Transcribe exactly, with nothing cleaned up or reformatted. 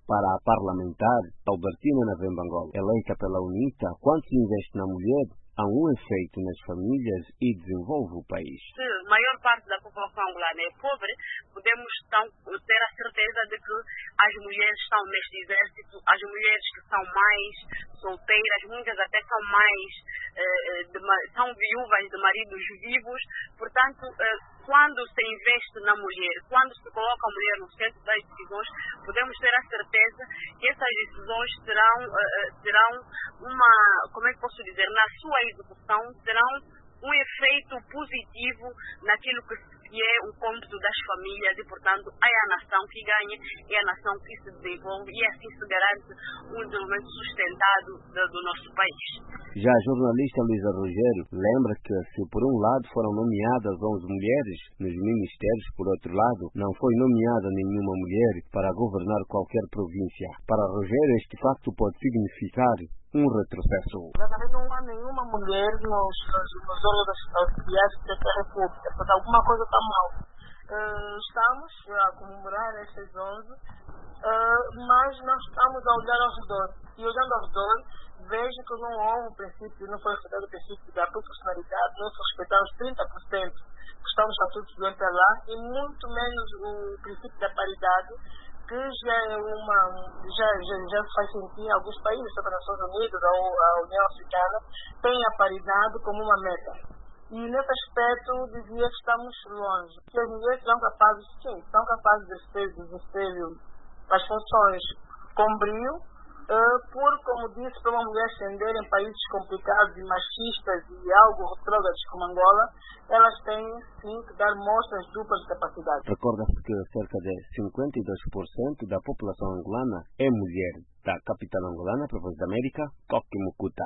Para a parlamentar Albertina Navembangola, eleita pela UNITA, quando se investe na mulher, há um efeito nas famílias e desenvolve o país. Se a maior parte da população angolana é pobre, podemos então ter a certeza de que as mulheres estão neste exército, as mulheres que são mais solteiras, muitas até são mais, eh, de, são viúvas de maridos vivos. Portanto, eh, quando se investe na mulher, quando se coloca a mulher no centro das decisões, podemos ter a certeza que essas decisões terão, eh, terão uma, como é que posso dizer, na sua execução, terão um efeito positivo naquilo que é o cômputo das famílias e, portanto, é a nação que ganha, é a nação que se desenvolve e assim se garante um desenvolvimento sustentado do, do nosso país. Já a jornalista Luísa Rogério lembra que, se por um lado foram nomeadas onze mulheres nos ministérios, por outro lado, não foi nomeada nenhuma mulher para governar qualquer província. Para Rogério, este facto pode significar um retrocesso. Exatamente, não há nenhuma mulher nos, nos, nos órgãos auxiliares da República, porque alguma coisa está mal. Uh, estamos a comemorar estas onze, uh, mas nós estamos a olhar ao redor. E olhando ao redor, vejo que não houve o princípio, não foi respeitado o princípio da proporcionalidade, não se respeitaram os trinta por cento que estão nos estatutos do M P L A e muito menos o princípio da paridade, que já é uma, já, já, já se faz sentir em alguns países, como as Nações Unidas ou a União Africana, tem a paridade como uma meta. E nesse aspecto dizia que estamos longe. Que as mulheres são capazes, sim, são capazes de exercer, de exercer as funções com brio, uh, por, como disse, para uma mulher ascender em países complicados e machistas e algo retrógrados como Angola, elas têm sim que dar mostras duplas de capacidade. Recorda-se que cerca de cinquenta e dois por cento da população angolana é mulher. Da capital angolana, para a Voz da América, Coque Mucuta.